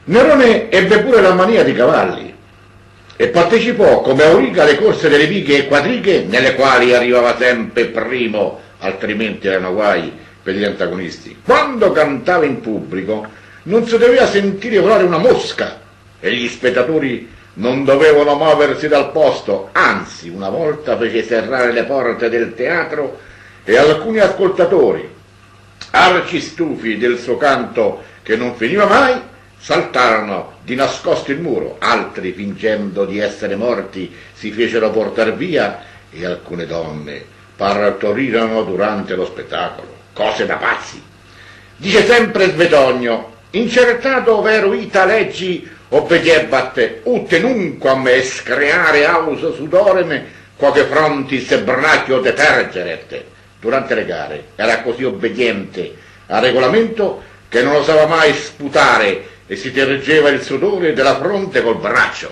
Nerone ebbe pure la mania di cavalli e partecipò come auriga alle corse delle bighe e quadrighe, nelle quali arrivava sempre primo, altrimenti erano guai per gli antagonisti. Quando cantava in pubblico non si doveva sentire volare una mosca e gli spettatori non dovevano muoversi dal posto, anzi una volta fece serrare le porte del teatro e alcuni ascoltatori, arci stufi del suo canto che non finiva mai, saltarono di nascosto il muro, altri fingendo di essere morti si fecero portar via e alcune donne partorirono durante lo spettacolo, cose da pazzi. Dice sempre Svedogno, incertato ovvero ita leggi obbediebat, ut nunquam escreare auso sudorem, quoque frontis brachio detergeret. Durante le gare era così obbediente al regolamento che non osava mai sputare e si tergeva il sudore della fronte col braccio.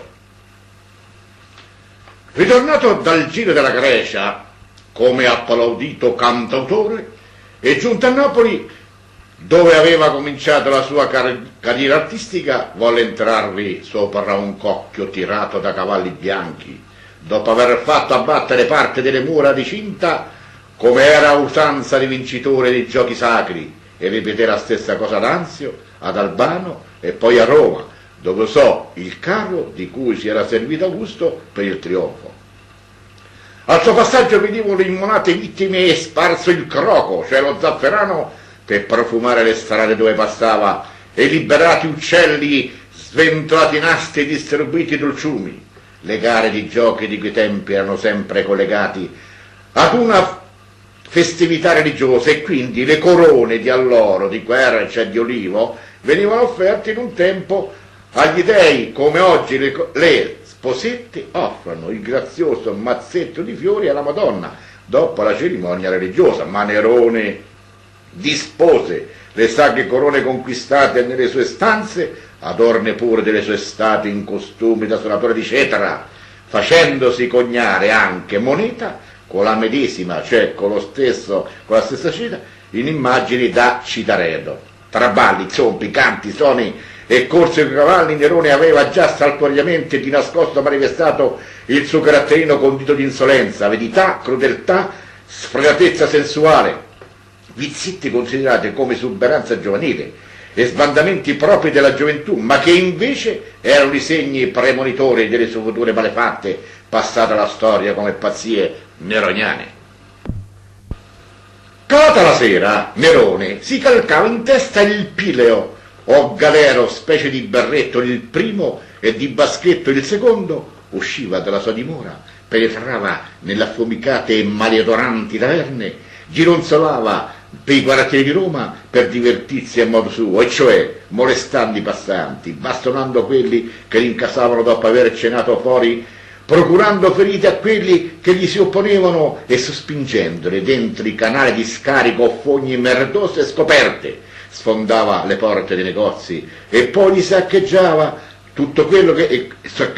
Ritornato dal giro della Grecia, come applaudito cantautore, è giunto a Napoli, dove aveva cominciato la sua carriera artistica, volle entrarvi sopra un cocchio tirato da cavalli bianchi, dopo aver fatto abbattere parte delle mura di cinta, come era usanza di vincitore dei giochi sacri, e ripeté la stessa cosa ad Anzio, ad Albano e poi a Roma, dove usò il carro di cui si era servito Augusto per il trionfo. Al suo passaggio vedevano immonate vittime e sparso il croco, cioè lo zafferano, per profumare le strade dove passava, e liberati uccelli sventolati in asti e distribuiti dolciumi. Le gare di giochi di quei tempi erano sempre collegati ad una festività religiosa e quindi le corone di alloro, di quercia e di olivo venivano offerte in un tempo agli dei, come oggi le sposette offrono il grazioso mazzetto di fiori alla Madonna dopo la cerimonia religiosa. Ma Nerone dispose le sacre corone conquistate nelle sue stanze, adorne pure delle sue statue in costumi da suonatore di cetera, facendosi coniare anche moneta con la medesima, cioè con la stessa cita, in immagini da Citaredo. Tra balli, zompi, canti, suoni e corse con i cavalli, Nerone aveva già saltuariamente di nascosto manifestato il suo caratterino condito di insolenza, avidità, crudeltà, sfregatezza sensuale, vizietti considerati come esuberanza giovanile e sbandamenti propri della gioventù, ma che invece erano i segni premonitori delle sue future malefatte, passate alla storia come pazzie neroniane. Calata la sera, Nerone si calcava in testa il pileo, o galero, specie di berretto il primo e di baschetto il secondo, usciva dalla sua dimora, penetrava nelle affumicate e maleodoranti taverne, gironzolava per i quartieri di Roma per divertirsi a modo suo, e cioè molestando i passanti, bastonando quelli che rincasavano dopo aver cenato fuori, procurando ferite a quelli che gli si opponevano e sospingendoli dentro i canali di scarico o fogne merdose scoperte. Sfondava le porte dei negozi e poi gli saccheggiava tutto quello che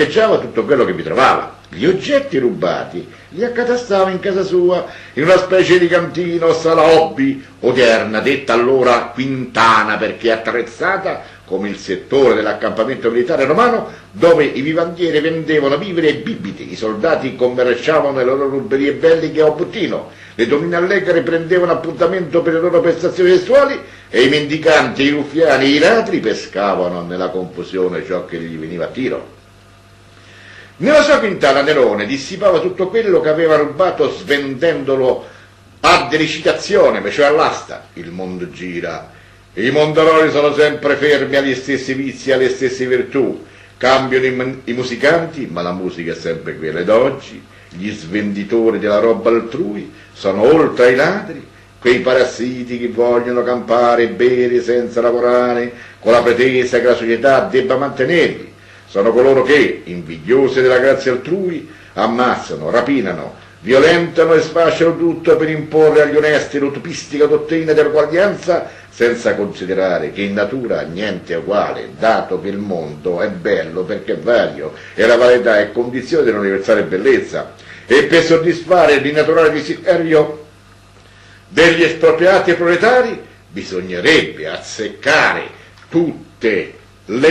vi trovava. Gli oggetti rubati li accatastava in casa sua, in una specie di cantina o sala hobby odierna, detta allora quintana perché attrezzata come il settore dell'accampamento militare romano, dove i vivandieri vendevano viveri e bibite, i soldati commerciavano le loro ruberie belliche o bottino, le donnine allegre prendevano appuntamento per le loro prestazioni sessuali e i mendicanti, i ruffiani e i ladri pescavano nella confusione ciò che gli veniva a tiro. Nella sua quintana Nerone dissipava tutto quello che aveva rubato svendendolo a delicitazione, cioè all'asta. Il mondo gira, i mondolori sono sempre fermi agli stessi vizi e alle stesse virtù, cambiano i musicanti, ma la musica è sempre quella. Ed oggi gli svenditori della roba altrui sono oltre ai ladri quei parassiti che vogliono campare e bere senza lavorare, con la pretesa che la società debba mantenerli. Sono coloro che, invidiosi della grazia altrui, ammazzano, rapinano, violentano e sfasciano tutto per imporre agli onesti l'utopistica dottrina dell'uguaglianza, senza considerare che in natura niente è uguale, dato che il mondo è bello perché è vario e la varietà è condizione dell'universale bellezza. E per soddisfare l'innaturale desiderio degli espropriati e proletari bisognerebbe azzeccare tutte le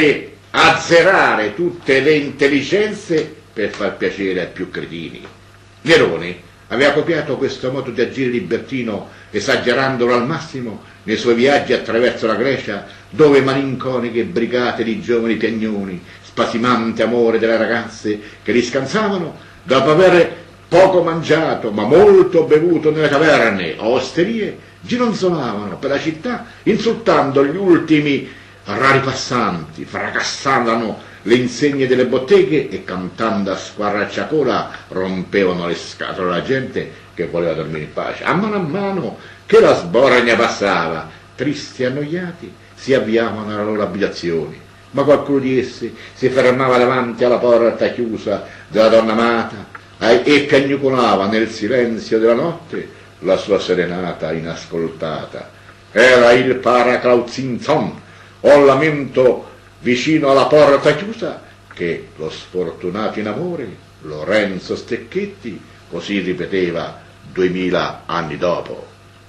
azzerare tutte le intelligenze per far piacere ai più cretini. Nerone aveva copiato questo modo di agire libertino, esagerandolo al massimo nei suoi viaggi attraverso la Grecia, dove malinconiche brigate di giovani piagnoni, spasimante amore delle ragazze che li scansavano, dopo aver poco mangiato ma molto bevuto nelle taverne o osterie, gironzolavano per la città insultando gli ultimi rari passanti, fracassavano le insegne delle botteghe e cantando a squarciagola rompevano le scatole alla gente che voleva dormire in pace. A mano che la sboragna passava, tristi e annoiati si avviavano alle loro abitazioni, ma qualcuno di essi si fermava davanti alla porta chiusa della donna amata e piagnucolava nel silenzio della notte la sua serenata inascoltata. Era il Paraclauzinzon, o lamento vicino alla porta chiusa, che lo sfortunato in amore Lorenzo Stecchetti così ripeteva 2000 anni dopo.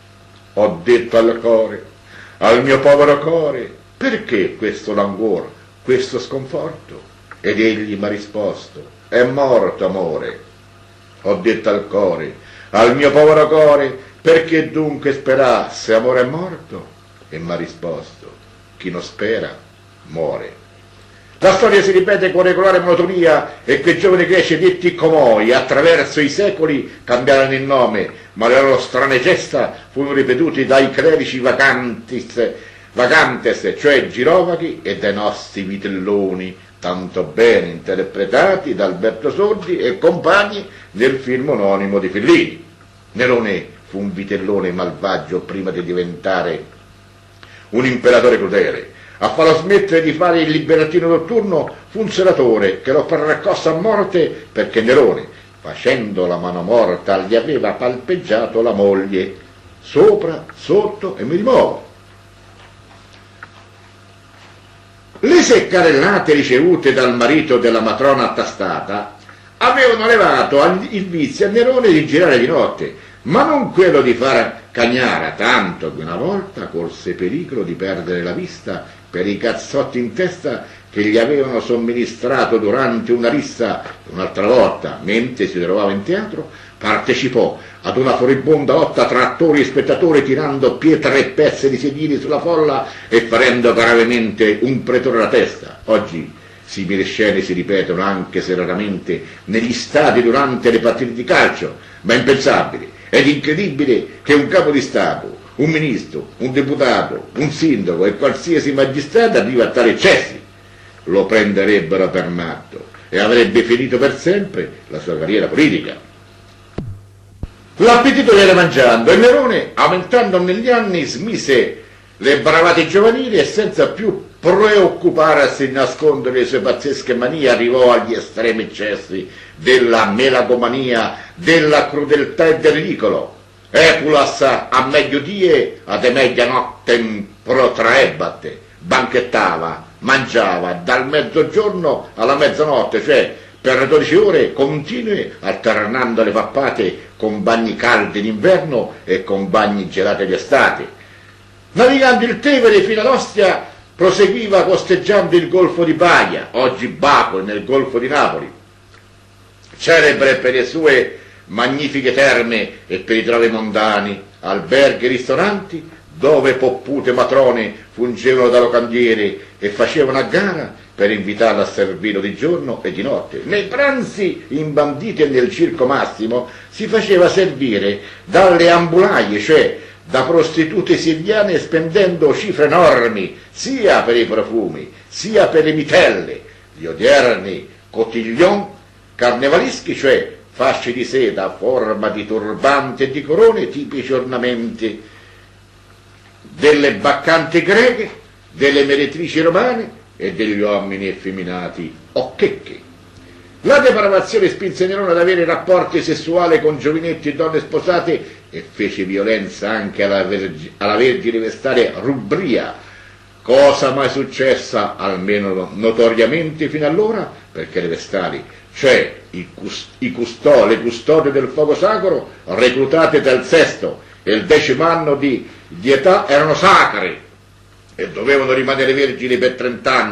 Ho detto al core, al mio povero core, perché questo languor, questo sconforto? Ed egli m'ha risposto, è morto amore. Ho detto al core, al mio povero core, perché dunque sperasse, amore è morto? E m'ha risposto, chi non spera muore. La storia si ripete con regolare monotonia e quei giovani greci detti comoi attraverso i secoli cambiarono il nome, ma le loro strane gesta furono ripetuti dai clerici vacantes, cioè girovaghi, e dai nostri vitelloni, tanto bene interpretati da Alberto Sordi e compagni nel film omonimo di Fellini. Nerone fu un vitellone malvagio prima di diventare un imperatore crudele. A farlo smettere di fare il libertino notturno fu un senatore che lo percosse a morte perché Nerone, facendo la mano morta, gli aveva palpeggiato la moglie, sopra, sotto e mi rimuovo. Le seccarellate ricevute dal marito della matrona attastata avevano levato il vizio a Nerone di girare di notte, ma non quello di far cagnara, tanto che una volta corse pericolo di perdere la vista per i cazzotti in testa che gli avevano somministrato durante una rissa. Un'altra volta, mentre si trovava in teatro, partecipò ad una furibonda lotta tra attori e spettatori, tirando pietre e pezzi di sedili sulla folla e ferendo gravemente un pretore alla testa. Oggi simili scene si ripetono anche se raramente negli stadi durante le partite di calcio, ma è impensabile ed incredibile che un capo di Stato, un ministro, un deputato, un sindaco e qualsiasi magistrato arrivi a tali eccessi. Lo prenderebbero per matto e avrebbe finito per sempre la sua carriera politica. L'appetito gli era mangiando e Nerone, aumentando negli anni, smise le bravate giovanili e senza più preoccuparsi di nascondere le sue pazzesche manie arrivò agli estremi eccessi della melagomania, della crudeltà e del ridicolo. Epulas a mediodie ad medianotte protraebat, banchettava, mangiava dal mezzogiorno alla mezzanotte, cioè per 12 ore continue, alternando le pappate con bagni caldi d'inverno e con bagni gelati d'estate. Navigando il Tevere fino ad Ostia, proseguiva costeggiando il golfo di Baia, oggi Baco, nel golfo di Napoli, celebre per le sue magnifiche terme e per i trovi mondani, alberghi e ristoranti dove poppute matrone fungevano da locandiere e facevano a gara per invitarla a servire di giorno e di notte. Nei pranzi imbanditi e nel circo Massimo si faceva servire dalle ambulaie, cioè da prostitute siriane, spendendo cifre enormi sia per i profumi sia per le mitelle, gli odierni cotillon carnevaleschi, cioè fasce di seta a forma di turbante e di corone, tipici ornamenti delle baccanti greche, delle meretrici romane e degli uomini effeminati o checchi. La depravazione spinse Nerone ad avere rapporti sessuali con giovinetti e donne sposate e fece violenza anche alla Vergine Vestale Rubria, cosa mai successa, almeno notoriamente fino allora, perché le Vestali, cioè le custode del fuoco sacro, reclutate dal sesto e il 10° anno di età, erano sacre e dovevano rimanere vergini per 30 anni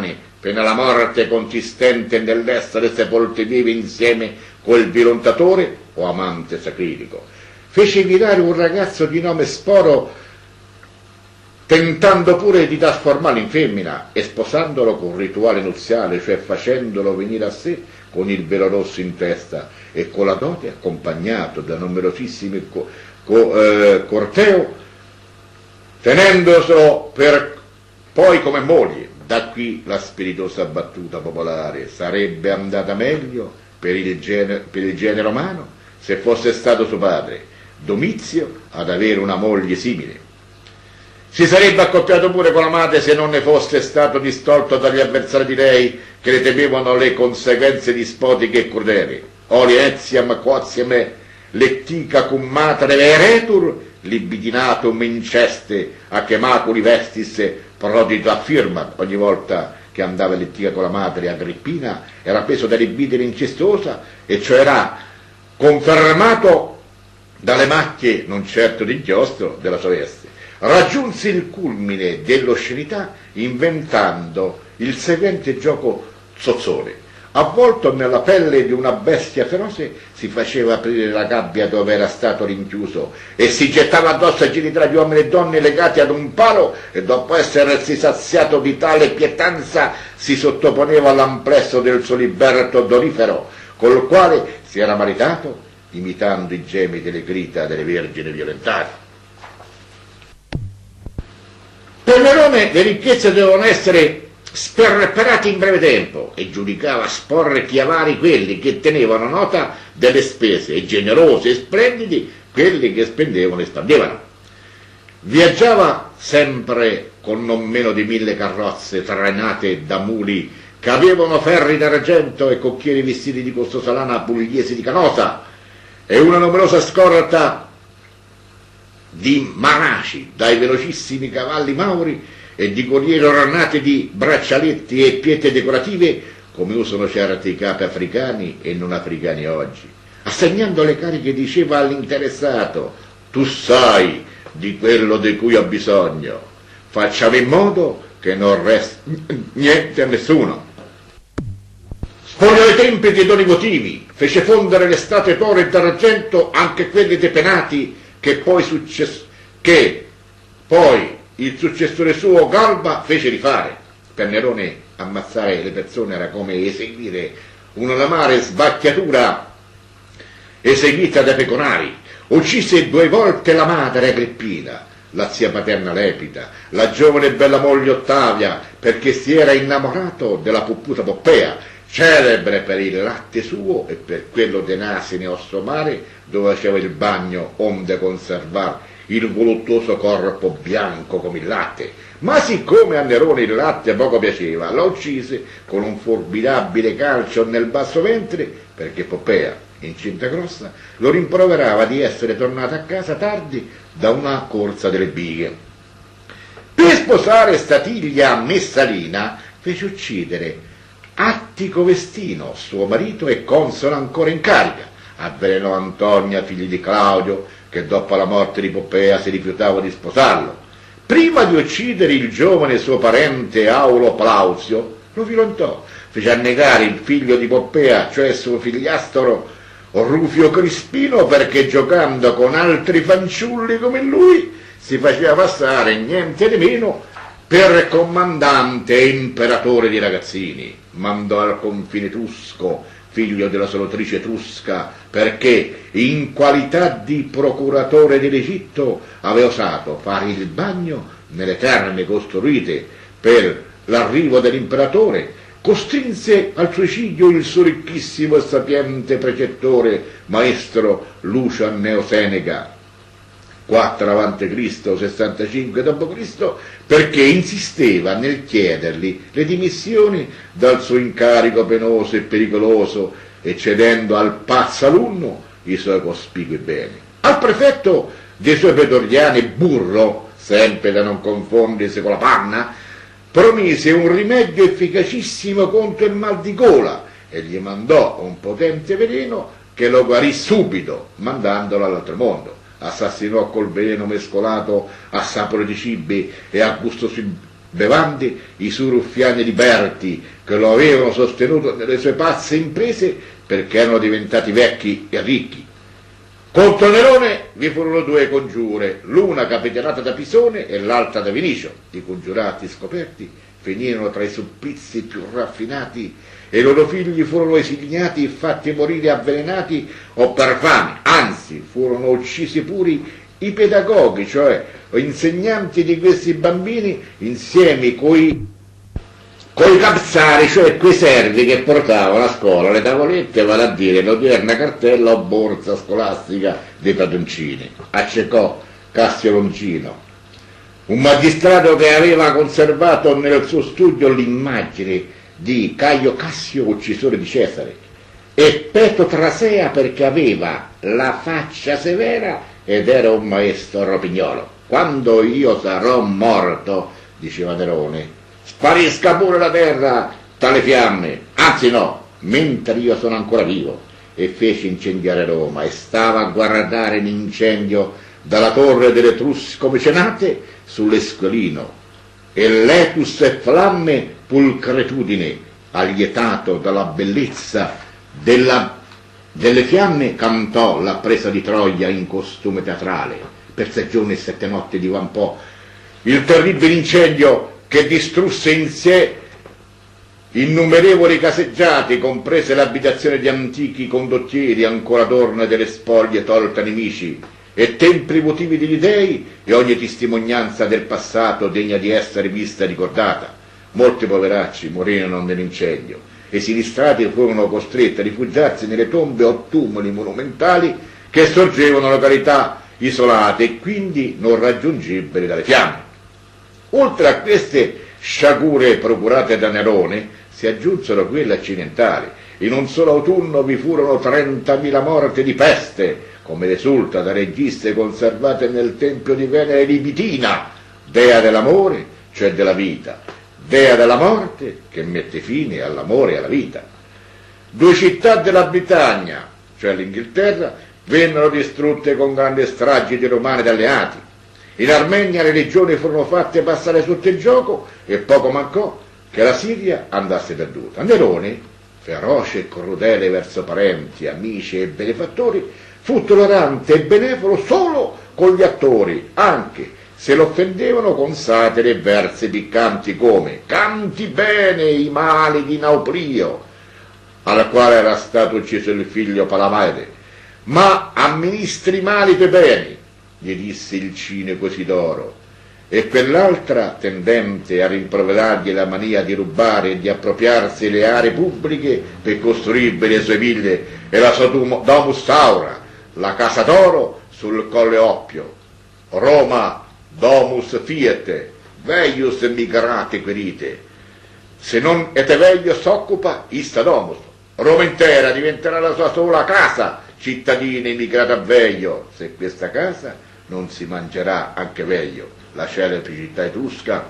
pena la morte consistente nell'essere sepolti vivi insieme col violentatore o amante sacrifico. Fece virare un ragazzo di nome Sporo, tentando pure di trasformarlo in femmina e sposandolo con rituale nuziale, cioè facendolo venire a sé con il velo rosso in testa e con la dote accompagnato da numerosissimi corteo, tenendoselo per poi come moglie. Da qui la spiritosa battuta popolare: sarebbe andata meglio per il genere umano se fosse stato suo padre Domizio ad avere una moglie simile. Si sarebbe accoppiato pure con la madre se non ne fosse stato distolto dagli avversari di lei, che ne temevano le conseguenze dispotiche e crudeli. Oli etiam quotiam lectica cum matere veretur libidinatum inceste a che maculi vestis prodito affirma. Ogni volta che andava in lettiga con la madre Agrippina era preso da libidine incestuosa, e cioè era confermato dalle macchie, non certo di inchiostro, della sua veste. Raggiunse il culmine dell'oscenità inventando il seguente gioco zozzone. Avvolto nella pelle di una bestia feroce, si faceva aprire la gabbia dove era stato rinchiuso e si gettava addosso ai genitali di uomini e donne legati ad un palo, e dopo essersi saziato di tale pietanza si sottoponeva all'amplesso del suo liberto odorifero, col quale si era maritato, imitando i gemiti e le grida delle vergini violentate. Per Nerone le ricchezze dovevano essere sperperati in breve tempo, e giudicava sporre chiavari quelli che tenevano nota delle spese, e generosi e splendidi quelli che spendevano e spandevano. Viaggiava sempre con non meno di 1000 carrozze trainate da muli che avevano ferri d'argento e cocchieri vestiti di costosa lana pugliesi di Canosa, e una numerosa scorta di maraci dai velocissimi cavalli mauri e di corrieri ornati di braccialetti e pietre decorative, come usano certi capi africani e non africani oggi. Assegnando le cariche diceva all'interessato: tu sai di quello di cui ho bisogno, facciamo in modo che non resti niente a nessuno. Spogliò i templi di doni votivi, fece fondere le statue d'oro e d'argento, anche quelle dei penati, che poi il successore suo Galba fece rifare. Per Nerone ammazzare le persone era come eseguire un'amare sbacchiatura eseguita dai peconari. Uccise 2 volte la madre Agrippina, la zia paterna Lepida, la giovane e bella moglie Ottavia, perché si era innamorato della pupputa Poppea, celebre per il latte suo e per quello dei nasi ne osso mare, dove faceva il bagno onde conservar il voluttuoso corpo bianco come il latte. Ma siccome a Nerone il latte poco piaceva, la uccise con un formidabile calcio nel basso ventre, perché Poppea, incinta grossa, lo rimproverava di essere tornato a casa tardi da una corsa delle bighe. Per sposare Statiglia Messalina fece uccidere Attico Vestino, suo marito e console ancora in carica. Avvelenò Antonia, figlia di Claudio, che dopo la morte di Poppea si rifiutava di sposarlo. Prima di uccidere il giovane suo parente Aulo Plausio, lo violentò, fece annegare il figlio di Poppea, cioè suo figliastro Rufio Crispino, perché giocando con altri fanciulli come lui si faceva passare niente di meno per comandante e imperatore di ragazzini. Mandò al confine Etrusco, figlio della senatrice etrusca, perché in qualità di procuratore dell'Egitto aveva osato fare il bagno nelle terme costruite per l'arrivo dell'imperatore. Costrinse al suicidio il suo ricchissimo e sapiente precettore, maestro Lucio Anneo Seneca, 4 a.C., 65 d.C., perché insisteva nel chiedergli le dimissioni dal suo incarico penoso e pericoloso, e cedendo al pazzo alunno i suoi cospicui beni. Al prefetto dei suoi pretoriani Burro, sempre da non confondersi con la Panna, promise un rimedio efficacissimo contro il mal di gola e gli mandò un potente veleno che lo guarì subito, mandandolo all'altro mondo. Assassinò col veleno mescolato a sapore di cibi e a gusto bevande i suoi ruffiani liberti che lo avevano sostenuto nelle sue pazze imprese perché erano diventati vecchi e ricchi. Contro Nerone vi furono due congiure, l'una capitanata da Pisone e l'altra da Vinicio. I congiurati scoperti finirono tra i supplizi più raffinati e i loro figli furono esiliati e fatti morire avvelenati o per fame, anzi furono uccisi pure i pedagoghi, cioè insegnanti di questi bambini, insieme coi capzari, cioè quei servi che portavano a scuola le tavolette, vale a dire l'odierna cartella o borsa scolastica dei padroncini. Accecò Cassio Longino, un magistrato che aveva conservato nel suo studio l'immagine di Caio Cassio, uccisore di Cesare, e Peto Trasea perché aveva la faccia severa ed era un maestro ropignolo. Quando io sarò morto, diceva Nerone, sparisca pure la terra dalle fiamme, anzi no, mentre io sono ancora vivo. E fece incendiare Roma e stava a guardare l'incendio dalla torre dell'Etrusco mecenate sull'Esquilino, e letus e flamme pulcretudine, allietato dalla bellezza delle fiamme, cantò la presa di Troia in costume teatrale. Per 6 giorni e 7 notti divampò il terribile incendio che distrusse in sé innumerevoli caseggiati, comprese l'abitazione di antichi condottieri ancora adorne delle spoglie tolte ai nemici, e templi votivi degli dei, e ogni testimonianza del passato degna di essere vista e ricordata. Molti poveracci morirono nell'incendio e i sinistrati furono costretti a rifugiarsi nelle tombe o tumuli monumentali che sorgevano località isolate e quindi non raggiungibili dalle fiamme. Oltre a queste sciagure procurate da Nerone si aggiunsero quelle accidentali. In un solo autunno vi furono 30.000 morti di peste, come risulta da registe conservate nel tempio di Venere Libitina, dea dell'amore, cioè della vita, dea della morte che mette fine all'amore e alla vita. 2 città della Britannia, cioè l'Inghilterra, vennero distrutte con grandi stragi di romani ed alleati. In Armenia le legioni furono fatte passare sotto il gioco e poco mancò che la Siria andasse perduta. Nerone, feroce e crudele verso parenti, amici e benefattori, fu tollerante e benevolo solo con gli attori, anche se lo offendevano con satire e versi piccanti come «Canti bene i mali di Nauplio», al quale era stato ucciso il figlio Palamede, «ma amministri mali i tuoi beni», gli disse il cinico Isidoro, e quell'altra, tendente a rimproverargli la mania di rubare e di appropriarsi le aree pubbliche per costruirvi le sue ville e la sua domus aura, la casa d'oro sul Colle Oppio. Roma domus fiat, veius migrate querite, se non ete veglio s'occupa ista domus. Roma intera diventerà la sua sola casa, cittadini migrati a veglio, se questa casa non si mangerà anche Veglio, la celebre città etrusca,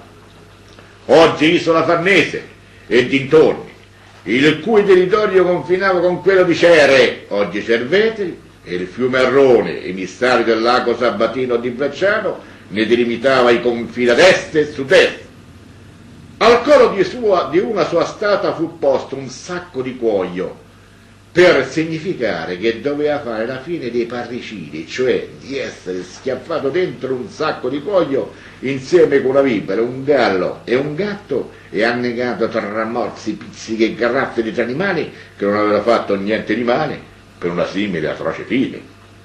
oggi isola Farnese e dintorni, il cui territorio confinava con quello di Cere, oggi Cerveteri, e il fiume Arrone, emissari del lago Sabatino di Bracciano, ne delimitava i confini ad est e sud-est. Al coro di una sua statua fu posto un sacco di cuoio, per significare che doveva fare la fine dei parricidi, cioè di essere schiaffato dentro un sacco di cuoio insieme con una vipera, un gallo e un gatto, e annegato tra morsi, pizziche e garraffe di animali che non aveva fatto niente di male per una simile atroce fine.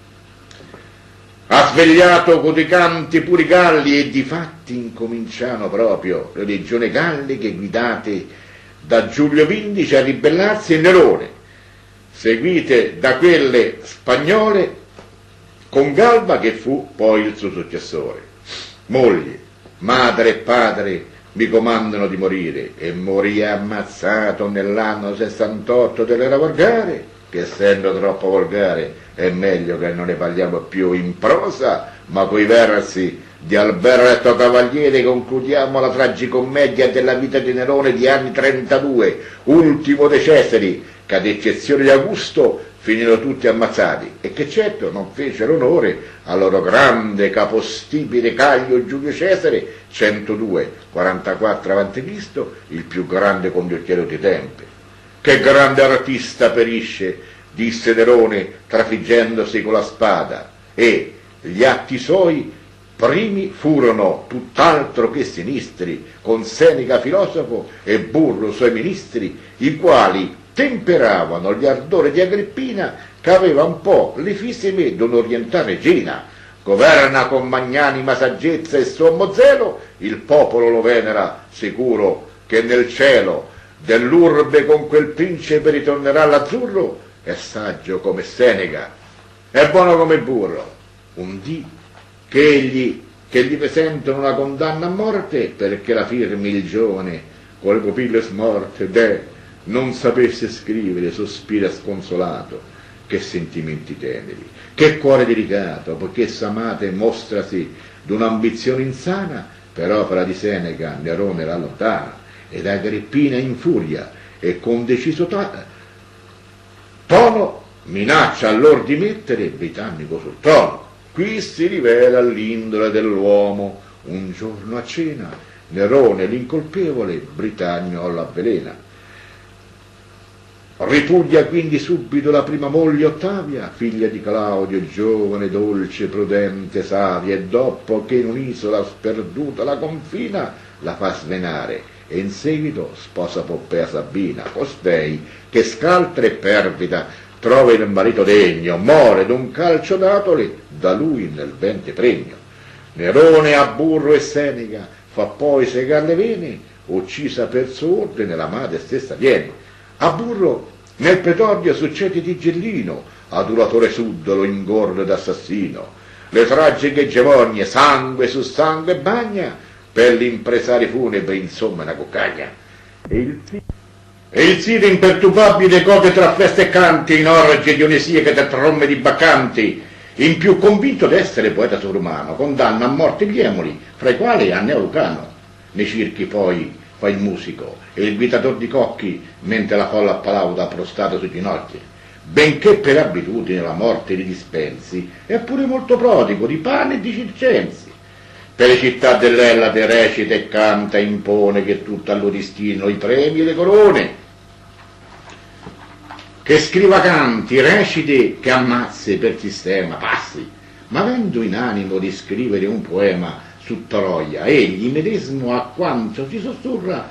Ha svegliato coi canti pure i galli, e difatti incominciano proprio le legioni galliche guidate da Giulio Vindice a ribellarsi, e Nerone, seguite da quelle spagnole con Galba, che fu poi il suo successore. Moglie, madre e padre mi comandano di morire, e morì ammazzato nell'anno 68 dell'era volgare, che essendo troppo volgare è meglio che non ne parliamo più in prosa, ma coi versi di Alberto Cavaliere concludiamo la tragicommedia della vita di Nerone di anni 32, ultimo dei Cesari, che ad eccezione di Augusto finirono tutti ammazzati, e che certo non fecero onore al loro grande capostipite Caio Giulio Cesare, 102, 44 a.C., il più grande condottiero dei tempi. Che grande artista perisce, disse Nerone, trafiggendosi con la spada, e gli atti suoi primi furono tutt'altro che sinistri, con Seneca filosofo e Burro suoi ministri, i quali temperavano gli ardori di Agrippina, che aveva un po' le fisime d'un'orientale regina. Governa con magnanima saggezza e sommo zelo, il popolo lo venera, sicuro che nel cielo dell'urbe con quel principe ritornerà l'azzurro. È saggio come Seneca, è buono come Burro. Un dì che gli presentano una condanna a morte perché la firmi il giovane con le pupille smorte, non sapesse scrivere, sospira sconsolato. Che sentimenti teneri, che cuore delicato, poiché s'amate mostrasi d'un'ambizione insana. Per opera di Seneca Nerone la allontana, ed Agrippina infuria e con deciso tono minaccia allor di mettere britannico sul trono. Qui si rivela l'indole dell'uomo. Un giorno a cena Nerone l'incolpevole Britannico l'avvelena. Ripuglia quindi subito la prima moglie Ottavia, figlia di Claudio, giovane, dolce, prudente, savia, e dopo che in un'isola sperduta la confina, la fa svenare, e in seguito sposa Poppea Sabina. Costei, che scaltra e perfida, trova il marito degno, more d'un calcio datole, da lui nel vente pregno. Nerone a Burro e Seneca fa poi segar le vene, uccisa per suo ordine la madre stessa viene. A Burro nel pretorio succede Tigellino, adulatore suddolo, ingordo d'assassino. Le tragiche gemonie, sangue su sangue bagna, per l'impresari funebri, insomma, una cuccagna. E il Cide imperturbabile gode tra feste e canti, in orge dionisiache da tromme di baccanti, in più convinto d'essere poeta sovrumano, condanna a morte gli emuli, fra i quali Anneo Lucano. Nei circhi poi fa il musico e il guidator di cocchi, mentre la folla applauda prostrato sui ginocchi. Benché per abitudine la morte li dispensi, è pure molto prodigo di pane e di circensi. Per le città dell'Ellade recita e canta, impone che tutto al loro destino i premi e le corone. Che scriva canti, reciti, che ammazzi per sistema, passi, ma avendo in animo di scrivere un poema su Troia, egli medesimo a quanto si sussurra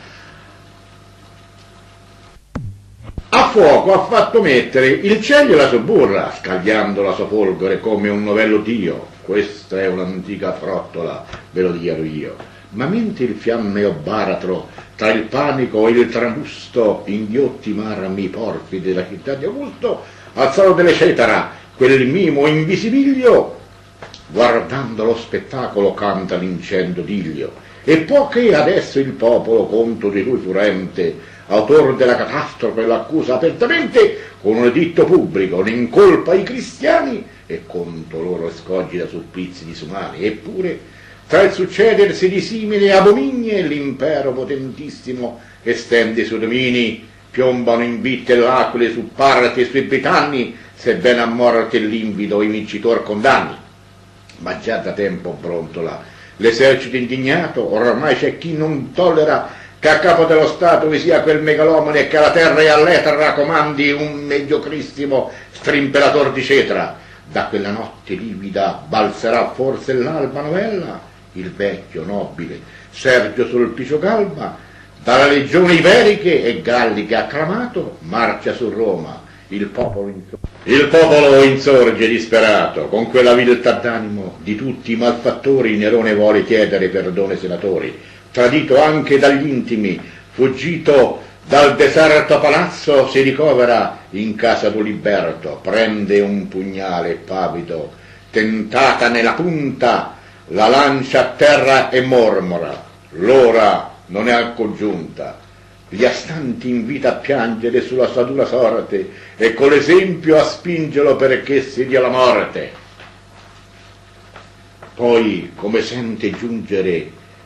a fuoco ha fatto mettere il cielo e la sua burra, scagliando la sua folgore come un novello dio. Questa è un'antica frottola, ve lo dico io. Ma mentre il fiammeo baratro tra il panico e il tramusto inghiotti marmi porfi della città di Augusto, alzato delle cetera quel mimo invisibilio, guardando lo spettacolo canta l'incendio d'Ilio. E poiché adesso il popolo contro di lui furente, autor della catastrofe, l'accusa apertamente, con un editto pubblico ne incolpa i cristiani e contro loro escogita supplizi disumani. Eppure tra il succedersi di simili abominie l'impero potentissimo estende i suoi domini, piombano in bitte l'aquile su Parti e sui Britanni, sebbene a morte l'invido i vincitor condanni. Ma già da tempo brontola l'esercito indignato, ormai c'è chi non tollera che a capo dello Stato vi sia quel megalomane, e che alla terra e all'eterra comandi un mediocrissimo strimpelator di cetra. Da quella notte livida balzerà forse l'alba novella, il vecchio nobile Sergio Sulpicio Galba, dalla legione iberiche e galliche acclamato, marcia su Roma. Il popolo insorge disperato, con quella viltà d'animo di tutti i malfattori Nerone vuole chiedere perdono ai senatori, tradito anche dagli intimi, fuggito dal deserto palazzo, si ricovera in casa d'Uliberto, prende un pugnale pavido, tentata nella punta, la lancia a terra e mormora, l'ora non è alcun giunta. Gli astanti invita a piangere sulla sua dura sorte e con l'esempio a spingerlo perché si dia la morte. Poi, come sente giungere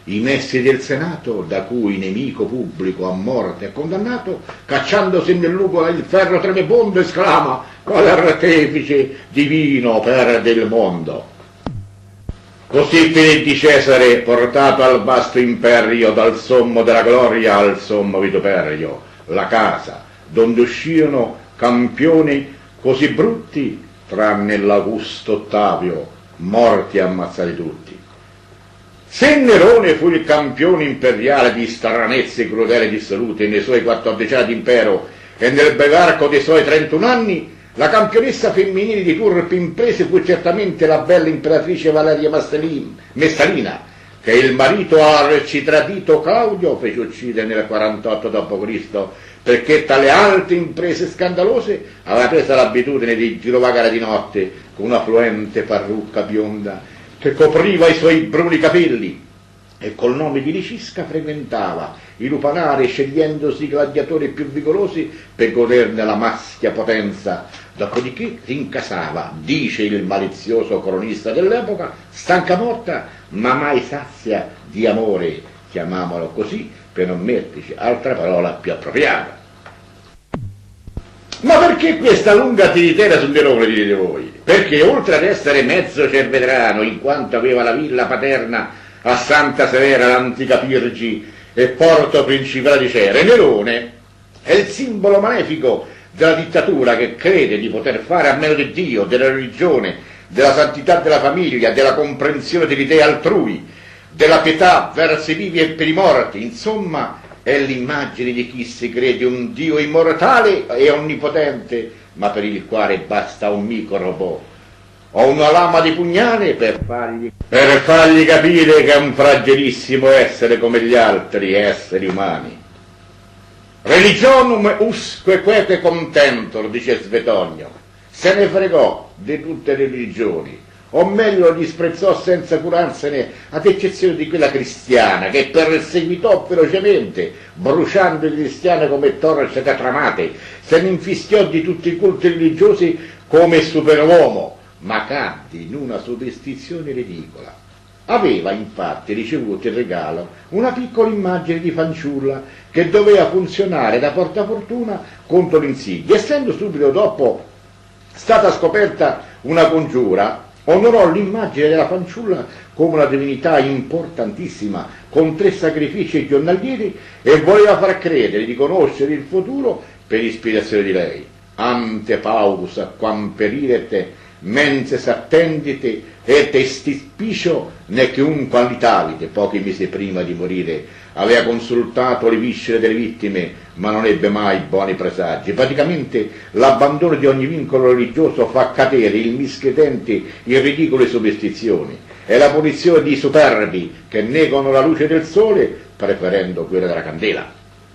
i messi del Senato, da cui nemico pubblico a morte è condannato, cacciandosi nel lupo il ferro tremebondo, esclama: quale artefice divino perde il mondo. Così finì di Cesare, portato al vasto imperio, dal sommo della gloria al sommo vituperio, la casa donde uscirono campioni così brutti, tranne l'Augusto Ottavio, morti e ammazzati tutti. Se Nerone fu il campione imperiale di stranezze crudeli dissolute nei suoi 14 anni d'impero e nel bevarco dei suoi 31 anni, la campionessa femminile di turpi imprese fu certamente la bella imperatrice Valeria Messalina, che il marito arcitradito Claudio fece uccidere nel 48 d.C., perché tale alte imprese scandalose aveva presa l'abitudine di girovagare di notte con una fluente parrucca bionda che copriva i suoi bruni capelli, e col nome di Licisca frequentava i lupanari, scegliendosi i gladiatori più vigorosi per goderne la maschia potenza. Dopodiché rincasava, dice il malizioso cronista dell'epoca, stanca morta ma mai sazia di amore, chiamiamolo così per non metterci altra parola più appropriata. Ma perché questa lunga tiritera su Nerone, direte voi? Perché oltre ad essere mezzo cervetrano, in quanto aveva la villa paterna a Santa Severa, l'antica Pirgi e Porto Principale di Cere, Nerone è il simbolo malefico della dittatura che crede di poter fare a meno di Dio, della religione, della santità della famiglia, della comprensione delle idee altrui, della pietà verso i vivi e per i morti. Insomma, è l'immagine di chi si crede un Dio immortale e onnipotente, ma per il quale basta un microbo o una lama di pugnale per fargli capire che è un fragilissimo essere come gli altri esseri umani. Religionum usque quae contentor, dice Svetonio, se ne fregò di tutte le religioni, o meglio lo disprezzò senza curarsene, ad eccezione di quella cristiana, che perseguitò ferocemente, bruciando i cristiani come torce tetramate, se ne infischiò di tutti i culti religiosi come superuomo, ma cadde in una superstizione ridicola. Aveva infatti ricevuto in regalo una piccola immagine di fanciulla che doveva funzionare da portafortuna contro l'insidia. Essendo subito dopo stata scoperta una congiura, onorò l'immagine della fanciulla come una divinità importantissima, con 3 sacrifici giornalieri, e voleva far credere di conoscere il futuro per ispirazione di lei. Ante pausa quam perirete menses attendite et estispicio ne chiunque all'Italite, pochi mesi prima di morire, aveva consultato le viscere delle vittime, ma non ebbe mai buoni presagi. Praticamente l'abbandono di ogni vincolo religioso fa cadere il miscredente in ridicole superstizioni, è la punizione di superbi che negano la luce del sole preferendo quella della candela.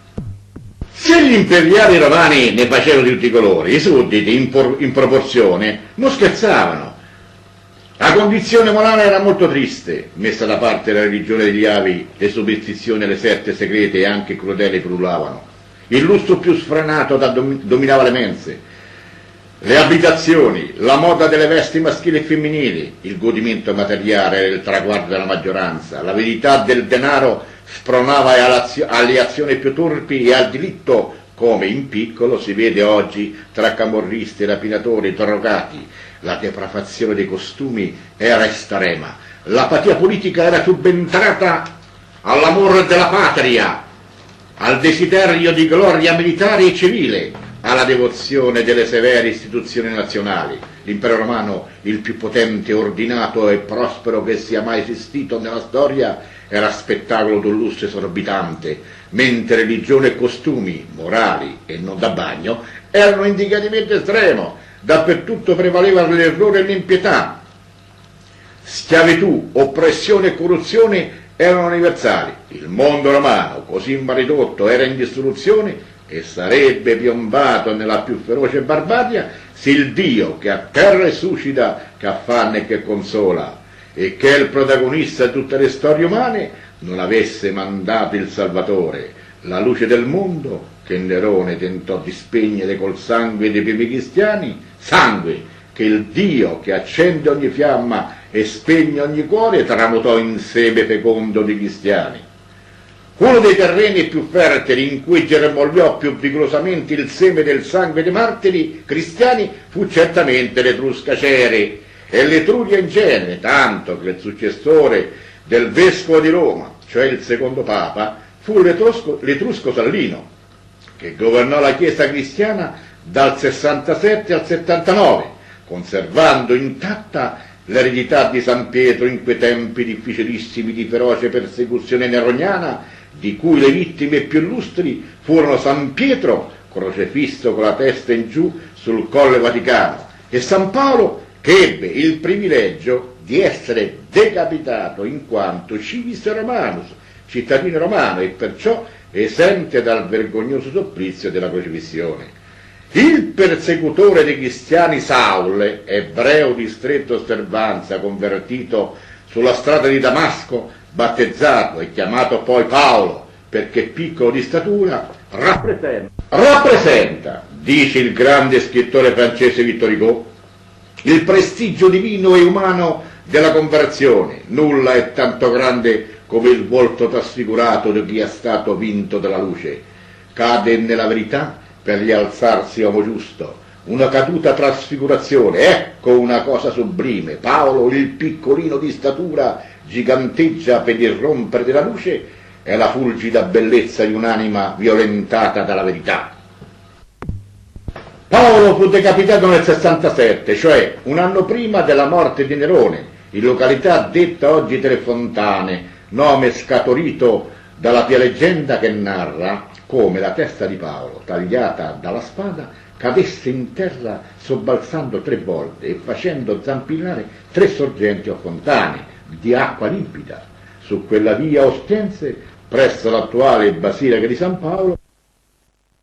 Se gli imperiali romani ne facevano di tutti i colori, i sudditi in proporzione non scherzavano. La condizione morale era molto triste, messa da parte la religione degli avi, le superstizioni e le sette segrete e anche crudeli pullulavano. Il lusso più sfrenato dominava le mense, le abitazioni, la moda delle vesti maschili e femminili, il godimento materiale era il traguardo della maggioranza, l'avidità del denaro spronava alle azioni più turpi e al diritto, come in piccolo si vede oggi tra camorristi, rapinatori, drogati. La depravazione dei costumi era estrema, l'apatia politica era subentrata all'amore della patria, al desiderio di gloria militare e civile, alla devozione delle severe istituzioni nazionali. L'impero romano, il più potente, ordinato e prospero che sia mai esistito nella storia, era spettacolo d'un lusso esorbitante, mentre religione e costumi, morali e non da bagno, erano indicativamente estremo. Dappertutto prevalevano l'errore e l'impietà. Schiavitù, oppressione e corruzione erano universali. Il mondo romano, così maledotto, era in dissoluzione e sarebbe piombato nella più feroce barbaria se il Dio, che a terra suscita, che affanna e che consola, e che è il protagonista di tutte le storie umane, non avesse mandato il Salvatore, la luce del mondo, che Nerone tentò di spegnere col sangue dei primi cristiani, sangue che il Dio che accende ogni fiamma e spegne ogni cuore, tramutò in seme fecondo di cristiani. Uno dei terreni più fertili in cui germogliò più vigorosamente il seme del sangue dei martiri cristiani fu certamente l'Etrusca Cere e l'Etruria in genere, tanto che il successore del vescovo di Roma, cioè il secondo papa, fu l'Etrusco Sallino, che governò la Chiesa cristiana dal 67 al 79, conservando intatta l'eredità di San Pietro in quei tempi difficilissimi di feroce persecuzione neroniana, di cui le vittime più illustri furono San Pietro, crocefisso con la testa in giù sul Colle Vaticano, e San Paolo, che ebbe il privilegio di essere decapitato in quanto civis romanus, cittadino romano, e perciò esente dal vergognoso supplizio della crocifissione. Il persecutore dei cristiani Saul, ebreo di stretta osservanza, convertito sulla strada di Damasco, battezzato e chiamato poi Paolo perché piccolo di statura, rappresenta, dice il grande scrittore francese Victor Hugo, il prestigio divino e umano della conversione. Nulla è tanto grande come il volto trasfigurato di chi è stato vinto dalla luce. Cade nella verità per rialzarsi uomo giusto, una caduta trasfigurazione, ecco una cosa sublime. Paolo, il piccolino di statura, giganteggia per irrompere della luce, è la fulgida bellezza di un'anima violentata dalla verità. Paolo fu decapitato nel 67, cioè un anno prima della morte di Nerone, in località detta oggi Tre Fontane, nome scaturito dalla pia leggenda che narra come la testa di Paolo, tagliata dalla spada, cadesse in terra sobbalzando 3 volte e facendo zampillare 3 sorgenti o fontane di acqua limpida su quella via Ostiense presso l'attuale Basilica di San Paolo,